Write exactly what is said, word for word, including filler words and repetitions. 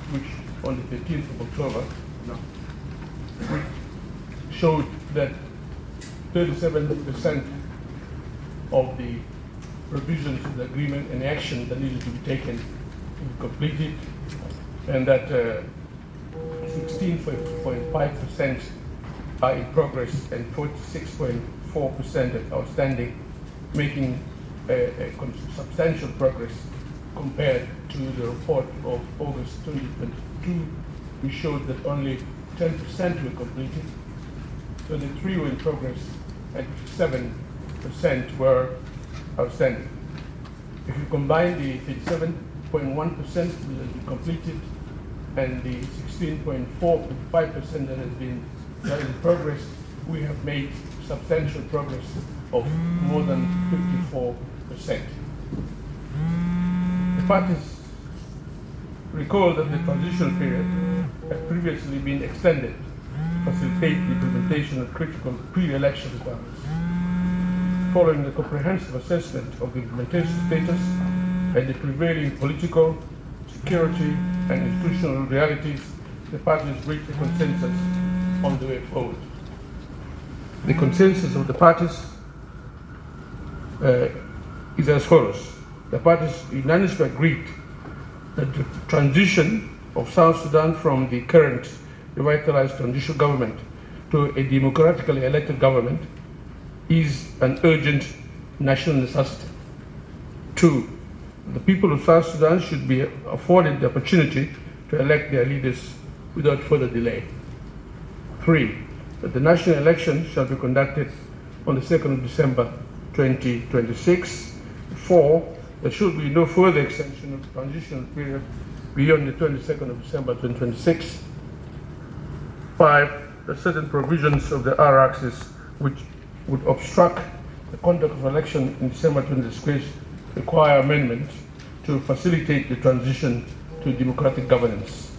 which on the thirteenth of October, which showed that thirty-seven percent of the provisions of the agreement and action that needed to be taken to be completed, and that uh, sixteen point five percent are in progress and forty-six point four percent are outstanding, making a, a substantial progress compared to the report of August twenty twenty-two, which showed that only ten percent were completed, twenty-three were in progress, and seven percent were outstanding. If you combine the thirty-seven point one percent that has been completed and the sixteen point four five percent that has been that in progress, we have made substantial progress of more than fifty-four percent. The parties recall that the transition period had previously been extended to facilitate the implementation of critical pre-election requirements. Following the comprehensive assessment of the implementation status and the prevailing political, security, and institutional realities, the parties reached a consensus on the way forward. The consensus of the parties uh, is as follows. The parties unanimously agreed that the transition of South Sudan from the current revitalized transitional government to a democratically elected government is an urgent national necessity. Two, the people of South Sudan should be afforded the opportunity to elect their leaders without further delay. Three, that the national election shall be conducted on the second of December twenty twenty-six. Four, there should be no further extension of the transitional period beyond the twenty-second of December twenty twenty-six. Five, that certain provisions of the R axis which would obstruct the conduct of election in December twenty twenty-six require amendment to facilitate the transition to democratic governance.